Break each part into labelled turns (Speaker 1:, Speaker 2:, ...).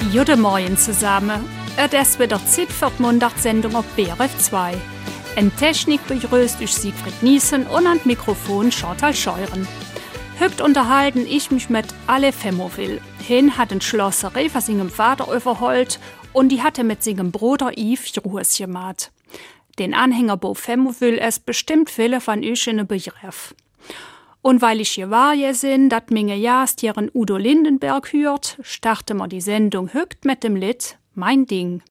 Speaker 1: Guten Morgen zusammen. Es wird wieder Zeit für die Mundartsendung auf BRF 2. In Technik begrüßt ich Siegfried Niesen und an Mikrofon Chantal Scheuren. Heute unterhalten ich mich mit Ale Femoville. Hin hat ein Schlosserei von seinem Vater überholt und die hatte mit seinem Bruder Yves Ruhes gemacht. Den Anhänger Bo Femoville ist bestimmt viele von euch in Begriff. Und weil ich hier war, dass meine Jast ihren Udo Lindenberg hört, starten wir die Sendung heute mit dem Lied Mein Ding.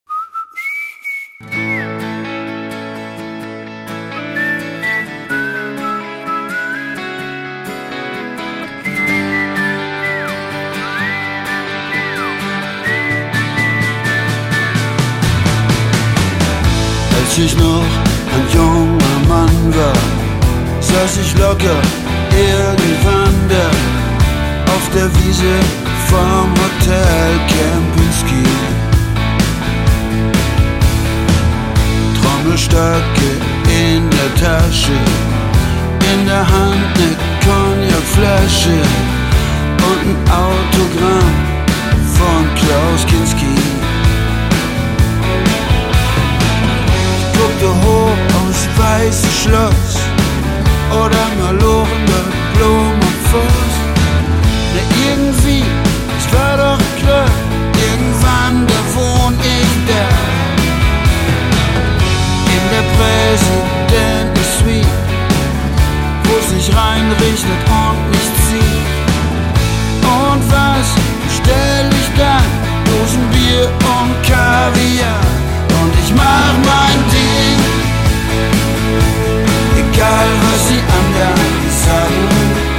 Speaker 2: Als ich noch ein junger Mann war, saß ich locker irgendwann da auf der Wiese vom Hotel Kempinski. Trommelstöcke in der Tasche, in der Hand ne Cognacflasche und ein Autogramm von Klaus Kinski. Ich guckte hoch aufs weiße Schloss oder Malochen mit Blumenfoss. Na irgendwie, es war doch klar, irgendwann, da wohn ich da. In der Präsidenten-Suite, wo sich reinrichtet und mich zieht. Und was stell ich dann? Dosenbier und Kaviar. Und ich mach mein Ding, egal was die anderen sagen.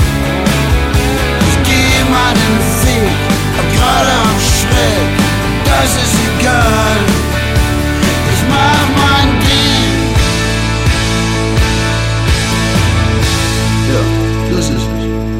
Speaker 2: Ich geh meinen Weg, ob gerade am schräg, das ist egal. Ich mach mein Ding. Ja, das ist es.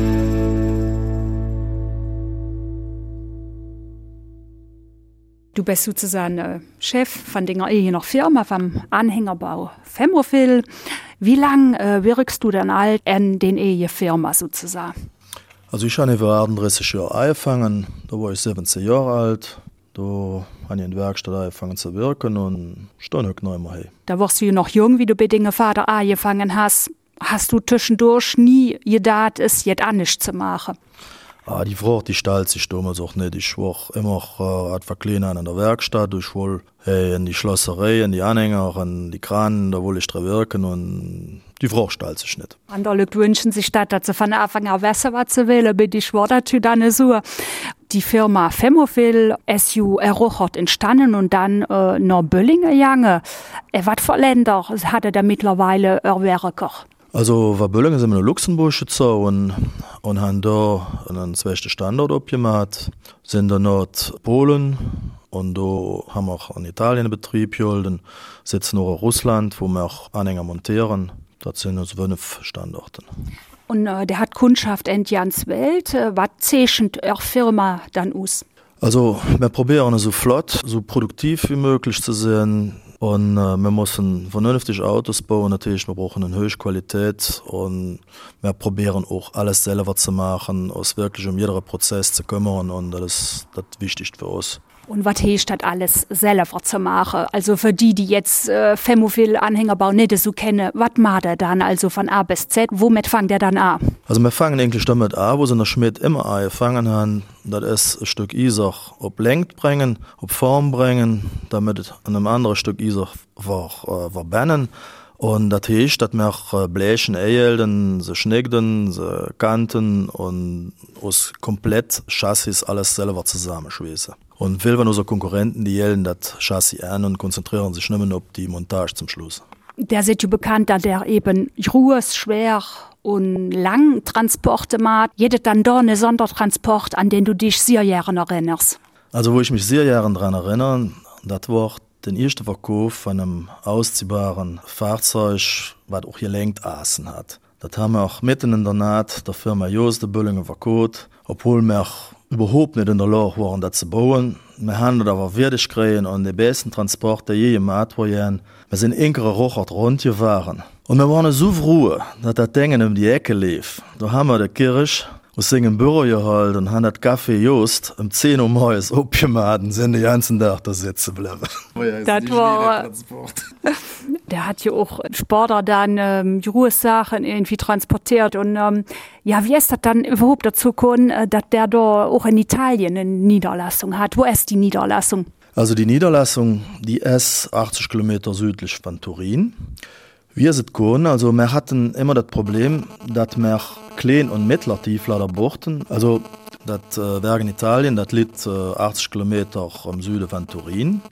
Speaker 1: Du bist sozusagen Chef von deiner Firma vom Anhängerbau Femoville. Wie lange wirkst du denn alt an den Firma sozusagen?
Speaker 3: Also ich habe vor 38 Jahren angefangen, da war ich 17 Jahre alt. Da habe ich in der Werkstatt angefangen zu wirken und stehe heute noch immer hier.
Speaker 1: Da warst du ja noch jung, wie du bei deinem Vater angefangen hast. Hast du zwischendurch nie gedacht, es jetzt anders zu machen?
Speaker 3: Die Frage, die stellt sich damals auch nicht. Ich war immer etwas kleiner in der Werkstatt. Ich wollte in die Schlosserei, in die Anhänger, in die Kranen, da wollte ich drin wirken und die Frage stellt sich nicht.
Speaker 1: Andere Leute wünschen sich, dass sie von Anfang an wissen, was sie wollen, aber ich war natürlich dann so. Die Firma Femoville ist ja errochert entstanden und dann nach Böllingen gegangen. Was für Länder hat er da mittlerweile erwerben?
Speaker 3: Also, bei Böllingen sind wir in Luxemburg gezogen und haben da einen zweiten Standort abgemacht. Sind dann noch Polen und da haben wir auch in Italien einen Betrieb geholt. Dann sitzen noch in Russland, wo wir auch Anhänger montieren. Das sind also 5 Standorte.
Speaker 1: Und der hat Kundschaft in die ganze Welt. Was zeichnet eure Firma dann aus?
Speaker 3: Also, wir probieren so flott, so produktiv wie möglich zu sein. Und wir müssen vernünftig Autos bauen, natürlich, wir brauchen eine hohe Qualität und wir probieren auch alles selber zu machen, uns wirklich um jeden Prozess zu kümmern und das ist das Wichtigste für uns.
Speaker 1: Und was heißt das alles selber zu machen? Also für die jetzt Femoville Anhängerbau nicht so kennen, was macht er dann also von A bis Z? Womit fängt er dann an?
Speaker 3: Also wir fangen eigentlich damit an, wo sie in der Schmied immer angefangen haben. Das ist ein Stück Isach auf Längt bringen, auf Form bringen, damit an einem anderen Stück Isach verbannen. Und das heißt, dass wir Blechen einhalten, sie schnicken, sie kanten und aus komplett Chassis alles selber zusammenschweißen. Und viele von unseren Konkurrenten, die jählen das Chassis an und konzentrieren sich nicht mehr auf die Montage zum Schluss.
Speaker 1: Der ist ja bekannt, dass der eben groß, schwer und lang Transporte macht. Jedes dann da einen Sondertransport, an den du dich sehr gerne erinnerst.
Speaker 3: Also wo ich mich sehr gerne daran erinnere, das war den ersten Verkauf von einem ausziehbaren Fahrzeug, was auch gelenkt Aßen hat. Das haben wir auch mitten in der Naht der Firma Jos de Böllingen verkauft, obwohl wir überhaupt nicht in der Lage waren, das zu bauen. Wir haben das aber wirklich gekriegt und die besten Transporte je gemacht wurden. Wir sind inkere Rochert rundgefahren. Und wir waren so froh, dass das Ding um die Ecke lief. Da haben wir die Kirche aus seinem Büro geholt und haben das Kaffee just um 10 Uhr morgens aufgemacht, sind den ganzen Tag da sitzen bleiben.
Speaker 1: Das war... Der hat ja auch Sportler dann Ruhesachen irgendwie transportiert und ja, wie ist das dann überhaupt dazu gekommen, dass der da auch in Italien eine Niederlassung hat? Wo ist die Niederlassung?
Speaker 3: Also die Niederlassung, die ist 80 Kilometer südlich von Turin. Wir sind gekommen, also wir hatten immer das Problem, dass wir klein und mittler Tieflader brauchten. Also das Werk in Italien, das liegt 80 Kilometer im Süden von Turin.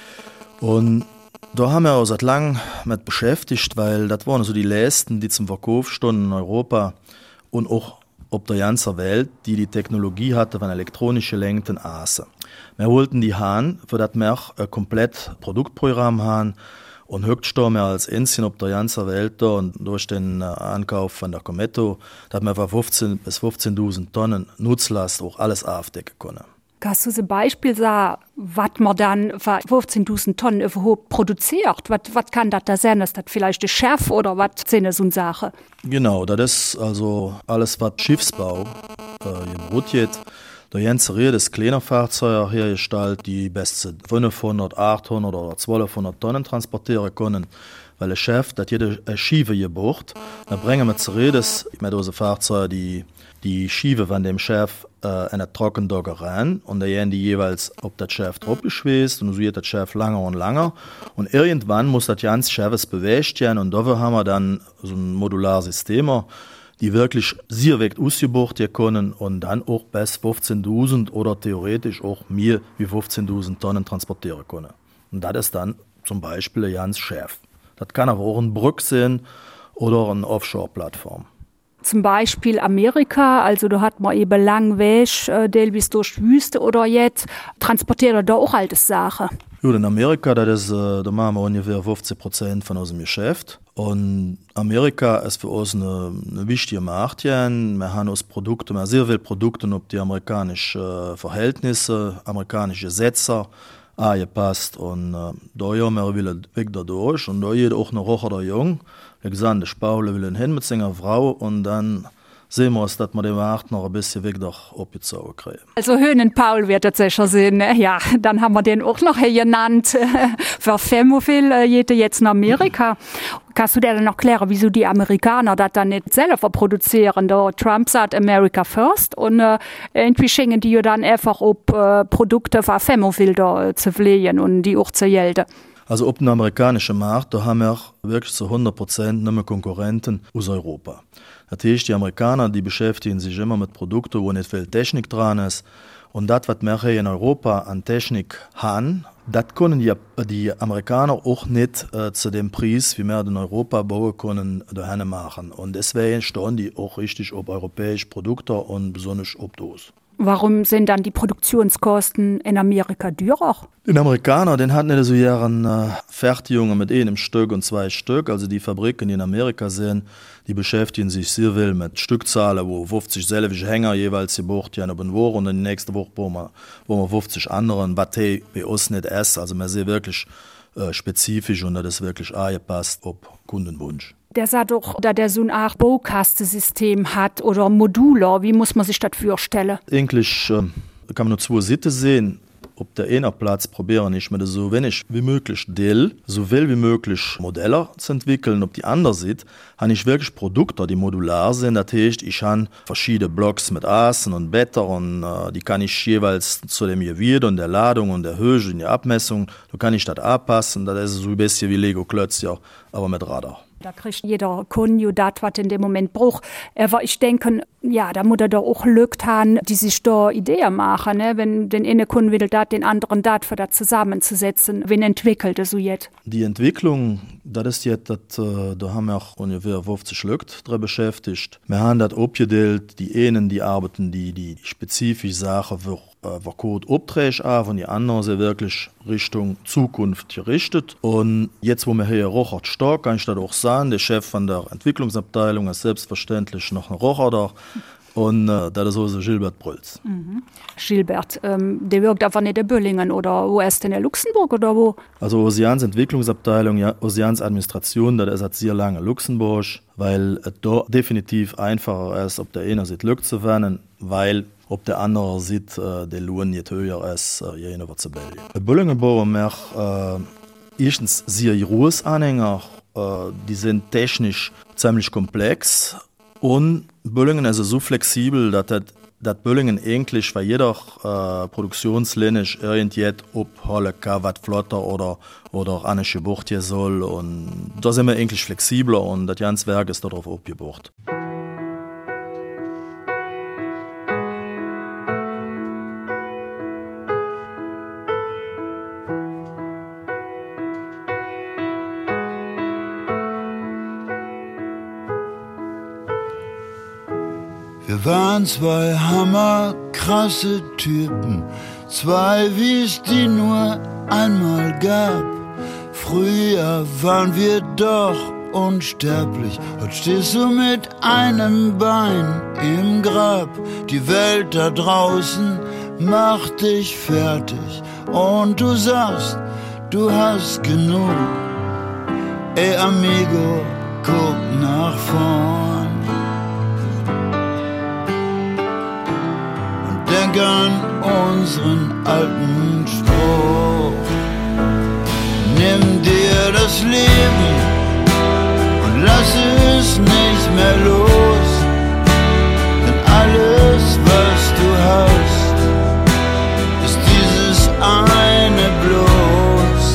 Speaker 3: Und da haben wir uns seit langem mit beschäftigt, weil das waren so die letzten, die zum Verkauf standen in Europa und auch auf der ganzen Welt, die Technologie hatte von elektronische Lenkten Asse. Wir wollten die haben, für das wir ein komplett Produktprogramm haben und höchststehen wir als Einzigen auf der ganzen Welt da und durch den Ankauf von der Cometto, dass wir von 15 bis 15.000 Tonnen Nutzlast auch alles aufdecken können.
Speaker 1: Kannst du ein Beispiel sagen, was man dann für 15.000 Tonnen überhaupt produziert? Was kann das da sein? Ist das vielleicht der Chef oder was sind so Sachen?
Speaker 3: Genau, das ist also alles, was Schiffsbau geht. Der ganze Reihe des kleiner Fahrzeuge hergestellt, die bis zu 500, 800 oder 1200 Tonnen transportieren können. Weil der Chef, das jede Schiefe gebucht, dann bringen wir zu Redes mit unseren Fahrzeugen die Schiefe von dem Chef in der Trockendogger rein und da gehen die jeweils auf das Chef drauf geschweißt und so geht das Chef langer und langer und irgendwann muss das ganze Chef bewegt werden und dafür haben wir dann so ein Modularsystem, die wirklich sehr weit ausgebucht können und dann auch bis 15.000 oder theoretisch auch mehr wie 15.000 Tonnen transportieren können. Und das ist dann zum Beispiel ein ganz Chef. Das kann aber auch ein Brück sein oder eine Offshore-Plattform.
Speaker 1: Zum Beispiel Amerika, also da hat man eben lang Weg, bis durch die Wüste oder jetzt, transportiert da auch alte Sachen.
Speaker 3: Ja, in Amerika, da machen wir ungefähr 50% von unserem Geschäft. Und Amerika ist für uns eine wichtige Markt. Wir haben uns Produkte, wir haben sehr viele Produkte auf die amerikanischen Verhältnisse, amerikanische Gesetze angepasst. Und da haben wir wieder weg dadurch. Und da geht auch noch Rocher der Jung. Alexander Spaule will hin mit seiner Frau und dann sehen wir uns, dass wir den Markt noch ein bisschen weg abgezogen kriegen.
Speaker 1: Also Höhnen Paul wird das sicher sehen, ne? Ja, dann haben wir den auch noch hier genannt. Für Femophil geht jetzt in Amerika. Kannst du dir dann noch klären, wieso die Amerikaner das dann nicht selber produzieren? Der Trump sagt America first und irgendwie schenken die ja dann einfach ob Produkte für Femophil da zu pflegen und die auch zu gelten.
Speaker 3: Also auf dem amerikanischen Markt, da haben wir wirklich zu 100% nicht mehr Konkurrenten aus Europa. Das heißt, die Amerikaner, die beschäftigen sich immer mit Produkten, wo nicht viel Technik dran ist. Und das, was wir hier in Europa an Technik haben, das können die Amerikaner auch nicht zu dem Preis, wie wir in Europa bauen können, dahin machen. Und deswegen stehen die auch richtig auf europäische Produkte und besonders auf das.
Speaker 1: Warum sind dann die Produktionskosten in Amerika teurer?
Speaker 3: Den Amerikaner, den hatten nicht so Jahren Fertigungen mit einem Stück und 2 Stück. Also die Fabriken, die in Amerika sind, die beschäftigen sich sehr viel mit Stückzahlen, wo 50 selbige Hänger jeweils gebucht werden auf eine Woche und in die nächste Woche wo wir 50 anderen, was bei uns nicht ist. Also wir sind wirklich spezifisch und das ist wirklich angepasst auf Kundenwunsch.
Speaker 1: Der sagt doch, dass der so ein Art Baukastensystem hat oder Modular. Wie muss man sich das vorstellen?
Speaker 3: Eigentlich kann man nur 2 Seiten sehen. Auf der einen Platz probieren ich mir so wenig wie möglich Teil, so viel wie möglich Modelle zu entwickeln. Auf die andere Seite habe ich wirklich Produkte, die modular sind. Das heißt, ich habe verschiedene Blocks mit Assen und Better und die kann ich jeweils zu dem Gewicht und der Ladung und der Höhe und der Abmessung, da kann ich das anpassen. Das ist so ein bisschen wie Lego-Klötzchen, aber mit Radar.
Speaker 1: Da kriegt jeder Kunde das, was in dem Moment braucht. Aber ich denke, ja, da muss er doch auch Leute haben, die sich da Ideen machen. Ne? Wenn den einen Kunden will, das, den anderen das, für das zusammenzusetzen. Wen entwickelt das so jetzt?
Speaker 3: Die Entwicklung, das ist jetzt, da haben wir auch ungefähr 50 Leute dran beschäftigt. Wir haben das abgeteilt, die einen, die arbeiten, die spezifische Sachen für Code Aufträge an und die anderen sind wirklich Richtung Zukunft gerichtet. Und jetzt, wo wir hier Rochert stark, kann ich das auch sagen, der Chef von der Entwicklungsabteilung ist selbstverständlich noch ein Rocher da. Und das ist so Gilbert Brülz.
Speaker 1: Gilbert, der wirkt einfach nicht in Böllingen oder wo ist denn in Luxemburg oder wo?
Speaker 3: Also Oceans Entwicklungsabteilung, ja, Oceans Administration, das ist seit sehr lange Luxemburg, weil es da definitiv einfacher ist, ob der eine sieht, Glück zu werden, weil ob der andere sieht, der Lohn nicht höher ist, jene wird zu Belgien. Böllingenbauer macht erstens sehr große Anhänger, die sind technisch ziemlich komplex und Böllingen ist so flexibel, dass Böllingen eigentlich bei jeder Produktionslinie irgendwie abholen kann, was flotter oder auch eine Bucht hier soll. Und da sind wir eigentlich flexibler und das ganze Werk ist darauf abgebaut.
Speaker 2: Wir waren zwei hammerkrasse Typen, zwei wie es die nur einmal gab. Früher waren wir doch unsterblich, heute stehst du mit einem Bein im Grab. Die Welt da draußen macht dich fertig und du sagst, du hast genug. Ey amigo, guck nach vorn. Denk an unseren alten Spruch. Nimm dir das Leben und lass es nicht mehr los. Denn alles, was du hast, ist dieses eine bloß.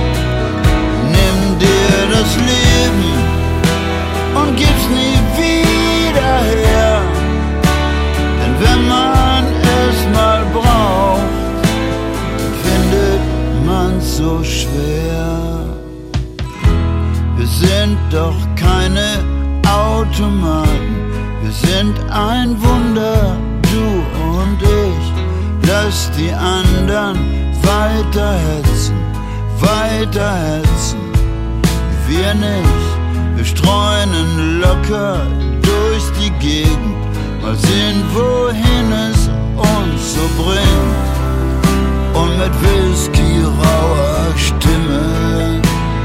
Speaker 2: Nimm dir das Leben und gib's nie wieder her. Denn wenn man mal braucht, findet man's so schwer. Wir sind doch keine Automaten, wir sind ein Wunder, du und ich. Lass die anderen weiterhetzen, wir nicht. Wir streunen locker durch die Gegend, mal sehen, wohin es uns so bringt. Und mit Whisky rauer Stimme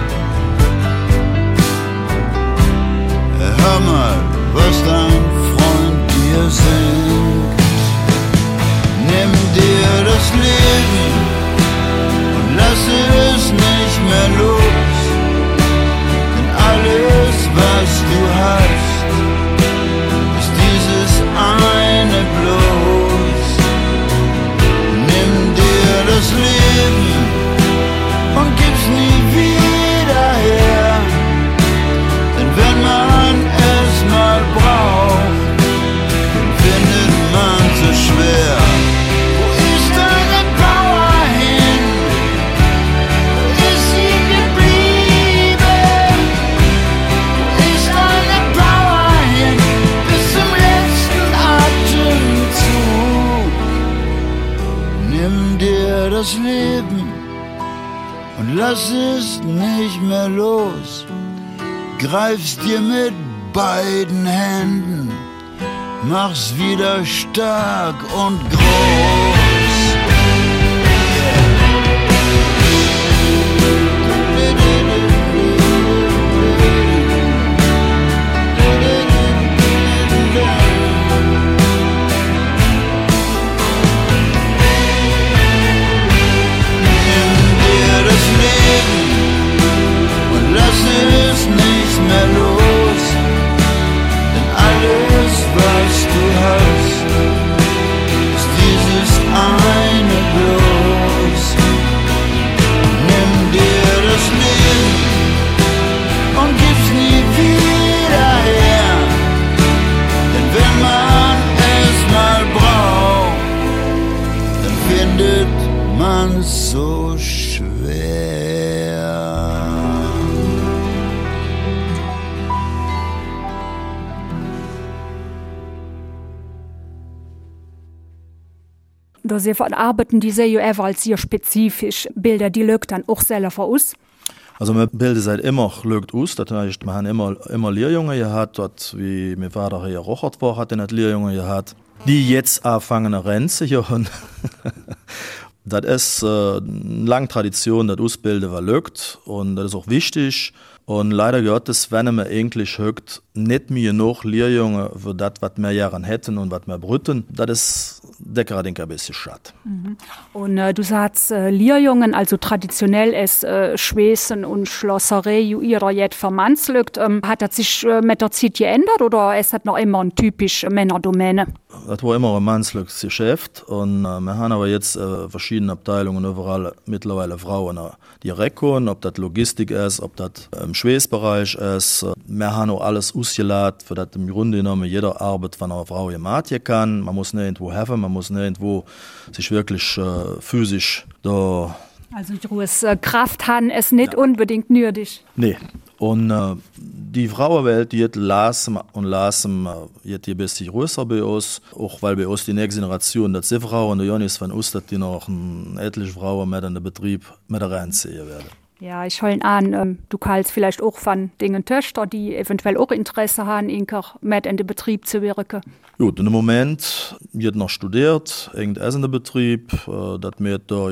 Speaker 2: hör mal, was dein Freund dir singt. Nimm dir das Leben und lass es nicht mehr los. Denn alles, was du hast, ist dieses eine bloß. Nimm dir das Leben und gib's nie wieder her. Denn wenn man es mal braucht, findet man so schwer. Wo ist deine Power hin? Wo ist sie geblieben? Wo ist deine Power hin? Bis zum letzten Atemzug. Nimm dir das Leben und lass es nicht mehr los. Greif's dir mit beiden Händen, mach's wieder stark und groß. Nimm dir das Leben und lass es nicht mehr los. Denn alles, was du hast, ist dieses eine bloß. Nimm dir das Leben und gib's nie wieder her. Denn wenn man es mal braucht, dann findet man's so schwer.
Speaker 1: Da sie von Arbeiten, die sehr ja als sehr spezifisch Bilder, die lügt dann auch selber aus.
Speaker 3: Also wir bilden seit immer Glück aus, das heißt, wir haben immer Lehrjungen gehabt, dort, wie mein Vater hier Rochert war, hat er nicht Lehrjungen gehabt, die jetzt anfangen rennen zu hören. Das ist eine lange Tradition, das Ausbilden war Glück und das ist auch wichtig. Und leider gehört es, wenn man eigentlich hört, nicht mehr noch Lehrjungen für das, was wir Jahren hätten und was wir brüten. Das ist gerade ein bisschen schade.
Speaker 1: Und du sagst, Lehrjungen, also traditionell ist Schwesen und Schlosserei ihrer jetzt vermannslückt. Hat das sich mit der Zeit geändert oder ist das noch immer ein typisch Männerdomäne?
Speaker 3: Das war immer ein mannslückes Geschäft und wir haben aber jetzt verschiedene Abteilungen überall mittlerweile Frauen, die recken, ob das Logistik ist, ob das im Schweißbereich ist. Wir haben auch alles ausgeladen, für das im Grunde genommen jeder Arbeit von einer Frau gemacht kann. Man muss nirgendwo helfen, man muss nirgendwo sich wirklich physisch da...
Speaker 1: Also große Kraft haben es nicht unbedingt nötig.
Speaker 3: Nee. Und die Frauenwelt, die jetzt lassen jetzt ein bisschen größer bei uns, auch weil bei uns die nächste Generation, das sind Frauen, und Jonis von uns, dass die noch etliche Frauen mit in den Betrieb mit reinziehen werden.
Speaker 1: Ja, ich hole an, du kannst vielleicht auch von den Töchtern, die eventuell auch Interesse haben, mit in den Betrieb zu wirken.
Speaker 3: Gut, im Moment wird noch studiert, irgendwas in den Betrieb, das wir da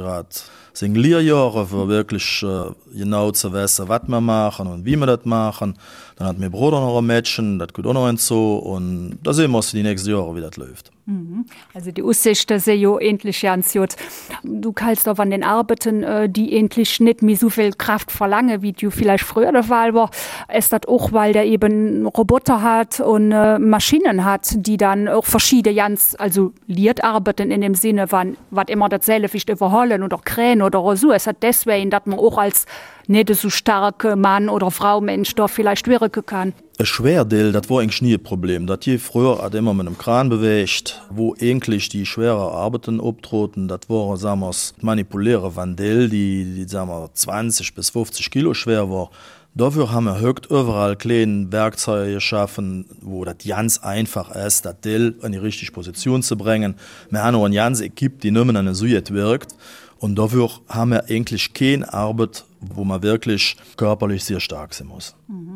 Speaker 3: sind Lehrjahre, für wirklich genau zu wissen, was wir machen und wie wir das machen. Dann hat mein Bruder noch ein Mädchen, das geht auch noch so und da sehen wir uns die nächsten Jahre, wie das läuft.
Speaker 1: Also die Aussichten sind ja endlich ganz gut. Du kannst auch an den Arbeiten, die endlich nicht mehr so viel Kraft verlangen, wie du vielleicht früher der Fall war. Ist das auch, weil der eben Roboter hat und Maschinen hat, die dann auch verschiedene also Lehrarbeiten in dem Sinne, was immer dasselbe ist, überholen oder Krähen oder so. Es hat deswegen, dass man auch als nicht so starke Mann oder Frau Mensch da vielleicht wirken kann.
Speaker 3: Ein Schwerdeel, das war eigentlich nie ein Problem. Das hier früher hat immer mit einem Kran bewegt, wo eigentlich die schwere Arbeiten abtroten. Das waren, sagen wir, manipuläre Vandel, die sagen wir, 20 bis 50 Kilo schwer war. Dafür haben wir heute überall kleine Werkzeuge geschaffen, wo das ganz einfach ist, das Teil in die richtige Position zu bringen. Wir haben auch eine ganze Equipe, die nicht mehr an der Sujet wirkt. Und dafür haben wir eigentlich keine Arbeit, wo man wirklich körperlich sehr stark sein muss.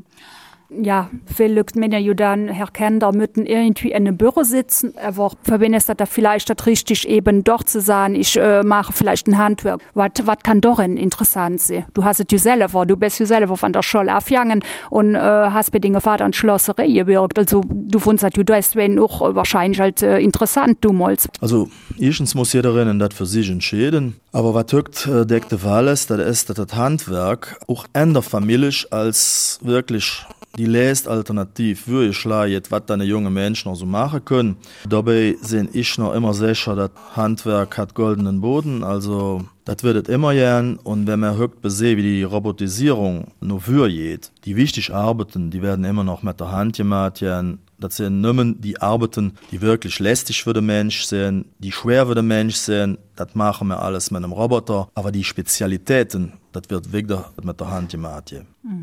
Speaker 1: Ja, vielleicht Männer ja dann erkennen, da müssen irgendwie in einem Büro sitzen, aber für wen ist das da vielleicht das richtig eben doch zu sagen, ich mache vielleicht ein Handwerk. Was kann doch interessant sein? Du hast es ja selber, du bist ja selber von der Schule aufgegangen und hast bei den Vater an Schlosserei gewirkt. Also du findest das ja deswegen auch wahrscheinlich halt interessant, du malst.
Speaker 3: Also erstens muss jeder das für sich entscheiden, aber was heute der Fall ist, dass das Handwerk auch eher familisch als wirklich die letzte Alternativ für ich schlage, was deine jungen Menschen noch so machen können. Dabei sind ich noch immer sicher, dass Handwerk hat goldenen Boden, also das wird es immer gern. Und wenn man heute sieht, wie die Robotisierung noch vorgeht, die wichtig Arbeiten, die werden immer noch mit der Hand gemacht werden. Das sind nicht mehr die Arbeiten, die wirklich lästig für den Mensch sind, die schwer für den Mensch sind. Das machen wir alles mit einem Roboter. Aber die Spezialitäten, das wird wieder mit der Hand gemacht.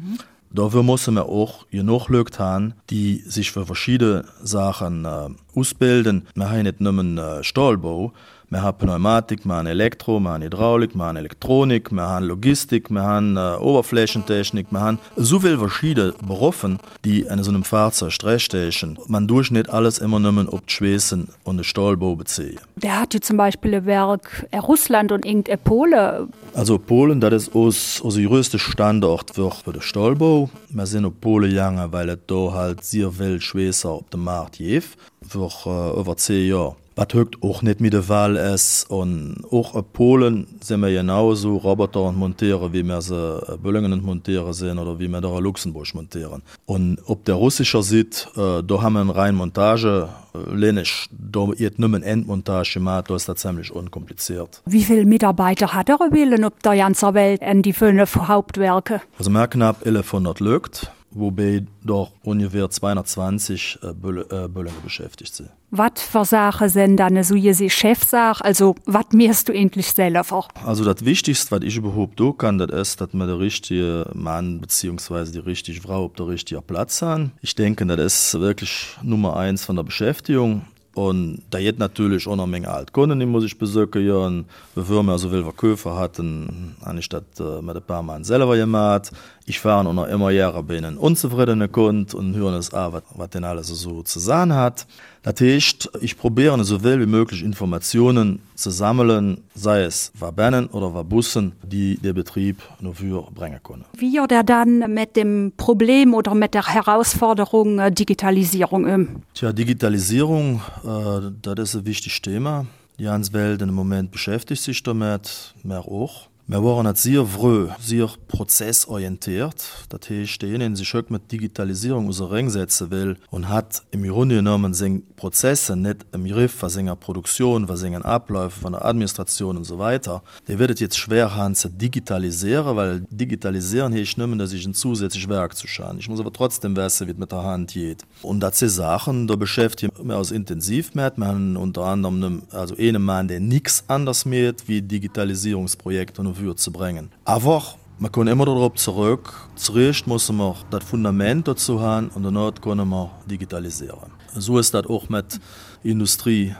Speaker 3: Dafür müssen wir auch genug Leute haben, die sich für verschiedene Sachen ausbilden. Wir haben nicht nur Stahlbau, wir haben Pneumatik, wir haben Elektro, wir haben Hydraulik, wir haben Elektronik, wir haben Logistik, wir haben Oberflächentechnik, wir haben so viele verschiedene Berufe, die in so einem Fahrzeug stehen. Man durch nicht alles immer nur auf die Schweißen und den Stahlbau beziehen.
Speaker 1: Der hat ja zum Beispiel ein Werk in Russland und in Polen.
Speaker 3: Also Polen, das ist unser größter Standort für den Stahlbau. Wir sind auf Polen gegangen, weil es da halt sehr viele Schweißer auf dem Markt gibt, für über 10 Jahre. Was heute auch nicht mit der Fall ist. Und auch in Polen sind wir genauso Roboter und montieren, wie wir sie Böllingen und montieren sehen oder wie wir da in Luxemburg montieren. Und ob der russische sieht, da haben wir eine reine Montage, Lenisch, da wird nur eine Endmontage gemacht, da ist das ziemlich unkompliziert.
Speaker 1: Wie viele Mitarbeiter hat er willen auf der ganzen Welt in die 5 Hauptwerke?
Speaker 3: Also wir haben knapp 1100 Leute, wobei doch ungefähr 220 Böllingen beschäftigt sind.
Speaker 1: Was für Sachen sind dann so je Chefsache? Also, was mirst du endlich selber?
Speaker 3: Also, das Wichtigste, was ich überhaupt tun kann, das ist, dass wir den richtigen Mann bzw. die richtige Frau auf der richtigen Platz haben. Ich denke, das ist wirklich Nummer 1 von der Beschäftigung. Und da geht natürlich auch noch eine Menge Altkunden, die muss ich besuchen, ja, und bevor wir so viel Verkäufer hatten, habe ich das mit ein paar Mal selber gemacht. Ich war noch immer Jahre bei einem unzufriedenen Kunden und höre es an, was denn alles so zu sagen hat. Das heißt, ich probiere so viel wie möglich Informationen zu sammeln, sei es Verbänden oder Bussen, die der Betrieb nur für bringen können.
Speaker 1: Wie geht er dann mit dem Problem oder mit der Herausforderung Digitalisierung um?
Speaker 3: Tja, Digitalisierung, das ist ein wichtiges Thema. Die ganze Welt im Moment beschäftigt sich damit, mehr auch. Wir waren nicht sehr früh, sehr prozessorientiert. Das heißt, derjenige, der sich mit Digitalisierung auseinandersetzen will und hat im Grunde genommen seine Prozesse nicht im Griff, was seine Produktion, was seine Abläufe von der Administration und so weiter, der wird es jetzt schwer haben zu digitalisieren, weil digitalisieren heißt nicht mehr, dass ich ein zusätzliches Werk zu schauen. Ich muss aber trotzdem wissen, wie es mit der Hand geht. Und das sind Sachen, da beschäftigen wir uns intensiv mit. Wir haben unter anderem einen Mann, der nichts anderes macht wie Digitalisierungsprojekte und zu bringen. Aber man kann immer darauf zurück. Zuerst müssen wir das Fundament dazu haben und danach können wir digitalisieren. So ist das auch mit Industrie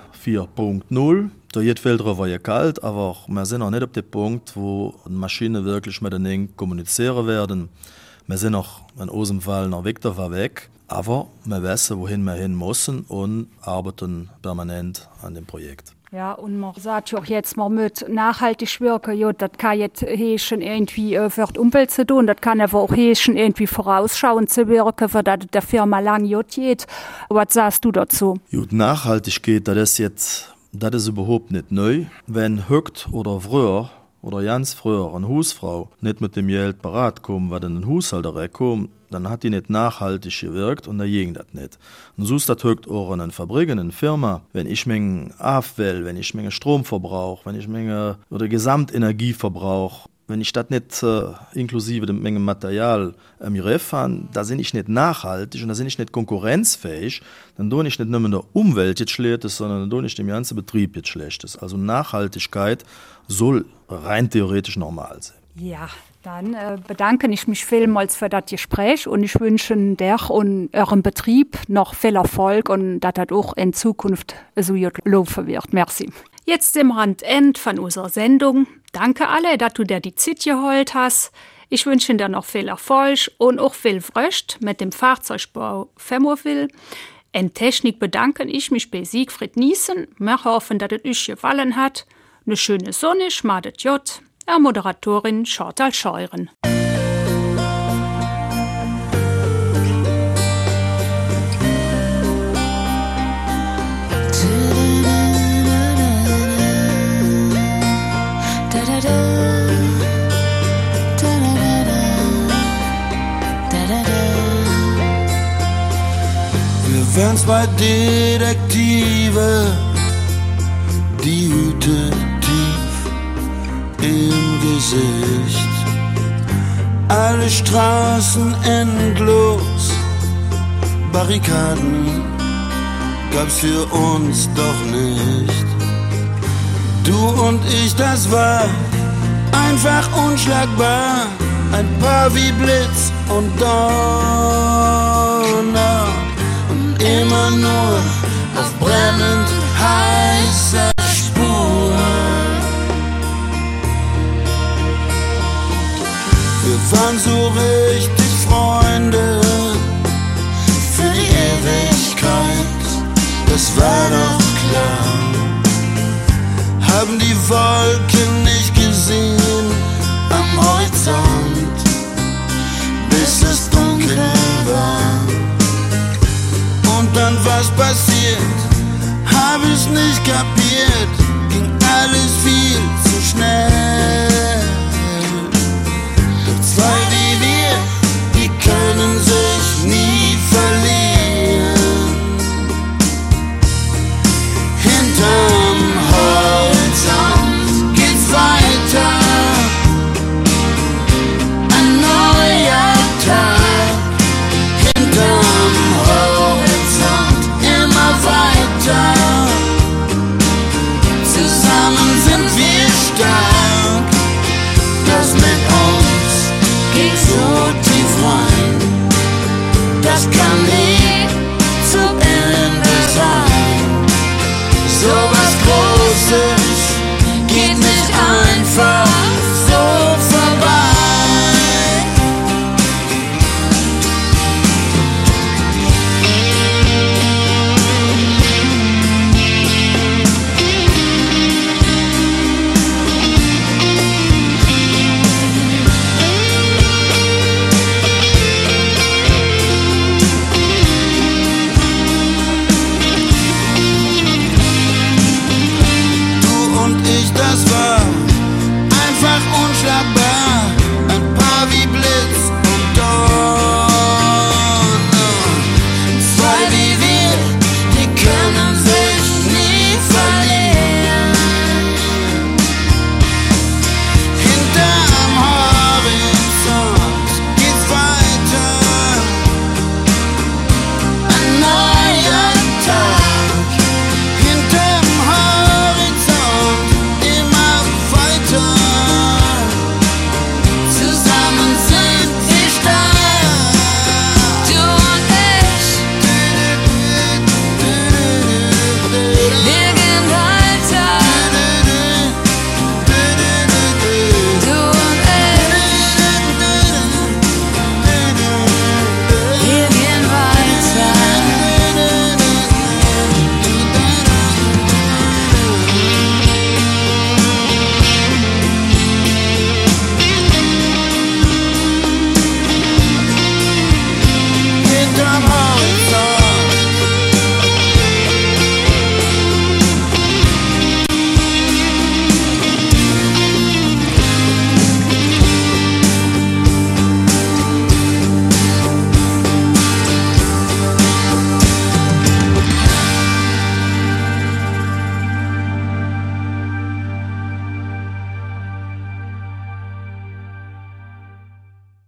Speaker 3: 4.0. Da geht viel drüber gekalt, aber wir sind noch nicht auf dem Punkt, wo Maschinen wirklich miteinander kommunizieren werden. Wir sind noch in unserem Fall noch weg, aber wir wissen, wohin wir hin müssen und arbeiten permanent an dem Projekt.
Speaker 1: Ja, und man sagt ja auch jetzt, man muss nachhaltig wirken, ja, das kann jetzt heißen, irgendwie für die Umwelt zu tun, das kann aber auch heißen, irgendwie vorausschauend zu wirken, für das der Firma lang geht. Was sagst du dazu?
Speaker 3: Gut, Nachhaltigkeit, das ist überhaupt nicht neu. Wenn heute oder früher oder ganz früher eine Hausfrau nicht mit dem Geld parat kommt, was in den Haushalt reinkommt, dann hat die nicht nachhaltig gewirkt und da ging das nicht. Und so ist das heute auch in einer Fabrik, in einer Firma. Wenn ich Menge Abfall, wenn ich Menge Stromverbrauch, wenn ich Menge oder Gesamtenergieverbrauch, wenn ich das nicht inklusive der Menge Material im Griff habe, da bin ich nicht nachhaltig und da bin ich nicht konkurrenzfähig, dann tue ich nicht nur in der Umwelt jetzt Schlechtes, sondern dann tue ich dem ganzen Betrieb jetzt Schlechtes. Also Nachhaltigkeit soll rein theoretisch normal sein.
Speaker 1: Ja, dann bedanke ich mich vielmals für das Gespräch und ich wünsche dir und eurem Betrieb noch viel Erfolg und dass das auch in Zukunft so gut laufen wird. Merci. Jetzt im Randend von unserer Sendung. Danke alle, dass du dir die Zeit geholt hast. Ich wünsche dir noch viel Erfolg und auch viel Freude mit dem Fahrzeugbau Femoville. In Technik bedanke ich mich bei Siegfried Niesen. Wir hoffen, dass es euch gefallen hat. Eine schöne Sonne, schmadet J. Moderatorin Chantal Scheuren.
Speaker 2: Wir wären zwei Detektive, die Hüte im Gesicht. Alle Straßen endlos, Barrikaden gab's für uns doch nicht. Du und ich, das war einfach unschlagbar. Ein Paar wie Blitz und Donner und immer nur auf brennend heißer Spur. Wir waren so richtig Freunde für die Ewigkeit, das war doch klar. Haben die Wolken nicht gesehen am Horizont, bis es dunkel war. Und dann was passiert, hab ich nicht kapiert, ging alles viel zu schnell. Zwei wie wir